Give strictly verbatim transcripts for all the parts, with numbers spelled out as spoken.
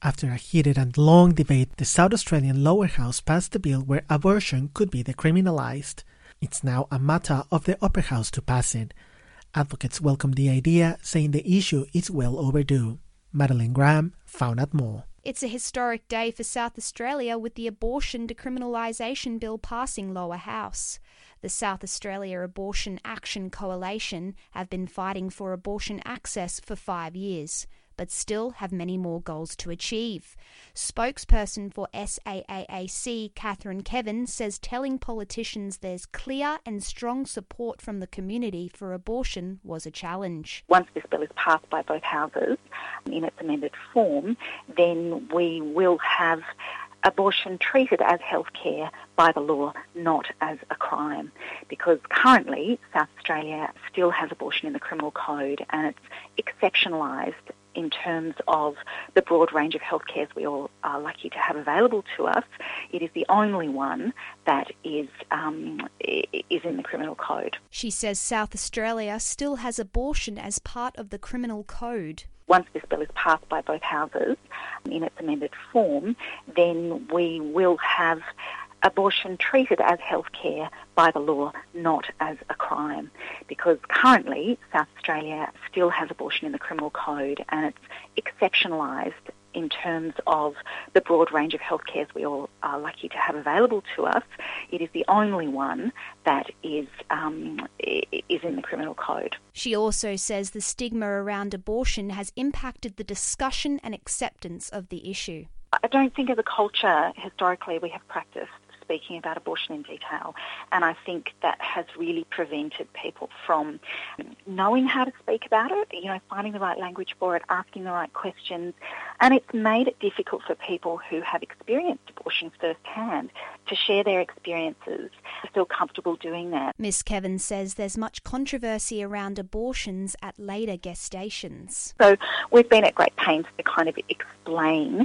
After a heated and long debate, the South Australian lower house passed a bill where abortion could be decriminalised. It's now a matter of the upper house to pass it. Advocates welcome the idea, saying the issue is well overdue. Madeline Graham found out more. It's a historic day for South Australia with the abortion decriminalisation bill passing lower house. The South Australia Abortion Action Coalition have been fighting for abortion access for five years, but still have many more goals to achieve. Spokesperson for S A A A C, Catherine Kevin, says telling politicians there's clear and strong support from the community for abortion was a challenge. Once this bill is passed by both houses in its amended form, then we will have abortion treated as healthcare by the law, not as a crime. Because currently, South Australia still has abortion in the criminal code, and it's exceptionalised in terms of the broad range of health cares we all are lucky to have available to us. It is the only one that is um, is in the criminal code. She says South Australia still has abortion as part of the criminal code. Once this bill is passed by both houses in its amended form, then we will have abortion treated as healthcare by the law, not as a crime. Because currently, South Australia still has abortion in the criminal code, and it's exceptionalised in terms of the broad range of health cares we all are lucky to have available to us. It is the only one that is um, is in the criminal code. She also says the stigma around abortion has impacted the discussion and acceptance of the issue. I don't think as a culture, historically, we have practiced speaking about abortion in detail, and I think that has really prevented people from knowing how to speak about it, you know, finding the right language for it, asking the right questions, and it's made it difficult for people who have experienced abortion firsthand to share their experiences, to feel comfortable doing that. Miss Kevin says there's much controversy around abortions at later gestations. So we've been at great pains to kind of explain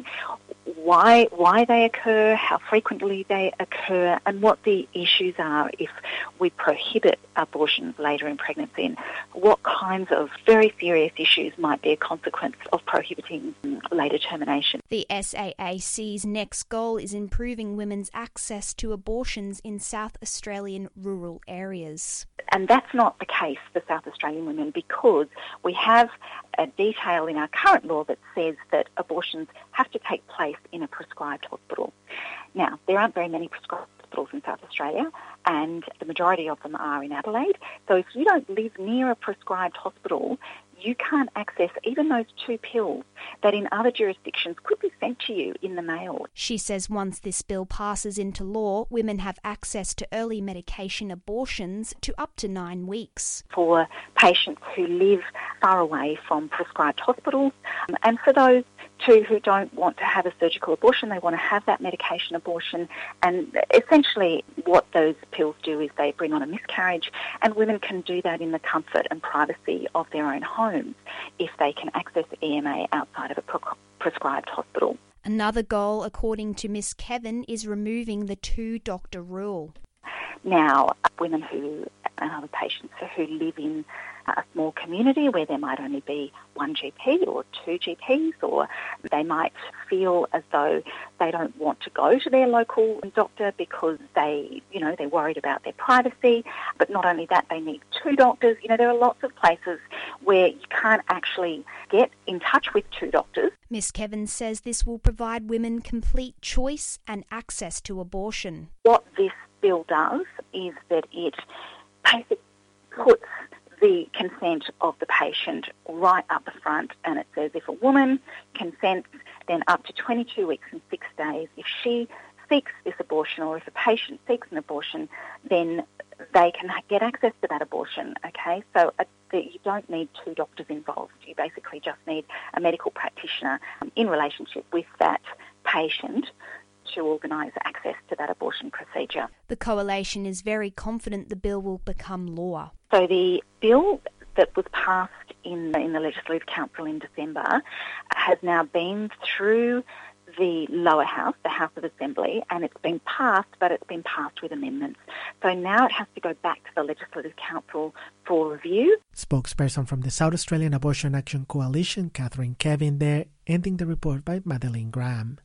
why why they occur, how frequently they occur, and what the issues are if we prohibit abortions later in pregnancy, and what kinds of very serious issues might be a consequence of prohibiting later termination. The S A A C's next goal is improving women's access to abortions in South Australian rural areas. And that's not the case for South Australian women, because we have a detail in our current law that says that abortions have to take place in a prescribed hospital. Now, there aren't very many prescribed hospitals in South Australia, and the majority of them are in Adelaide. So if you don't live near a prescribed hospital, you can't access even those two pills that in other jurisdictions could be sent to you in the mail. She says once this bill passes into law, women have access to early medication abortions to up to nine weeks. For patients who live far away from prescribed hospitals, um, and for those too who don't want to have a surgical abortion, they want to have that medication abortion, and essentially what those pills do is they bring on a miscarriage, and women can do that in the comfort and privacy of their own homes if they can access E M A outside of a pre- prescribed hospital. Another goal, according to Miss Kevin, is removing the two-doctor rule. Now, women who and other patients who live in a small community where there might only be one G P or two G Ps, or they might feel as though they don't want to go to their local doctor because they, you know, they're worried about their privacy. But not only that, they need two doctors. You know, there are lots of places where you can't actually get in touch with two doctors. Miss Kevin says this will provide women complete choice and access to abortion. What this bill does is that it basically puts the consent of the patient right up the front, and it says if a woman consents, then up to twenty-two weeks and six days, if she seeks this abortion, or if a patient seeks an abortion, then they can get access to that abortion, okay? So uh, you don't need two doctors involved. You basically just need a medical practitioner um, in relationship with that patient to organise access to that abortion procedure. The coalition is very confident the bill will become law. So the bill that was passed in, in the Legislative Council in December has now been through the lower house, the House of Assembly, and it's been passed, but it's been passed with amendments. So now it has to go back to the Legislative Council for review. Spokesperson from the South Australian Abortion Action Coalition, Catherine Kevin, there, ending the report by Madeleine Graham.